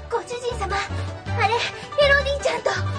ご主人様、あれ、エロディちゃんと。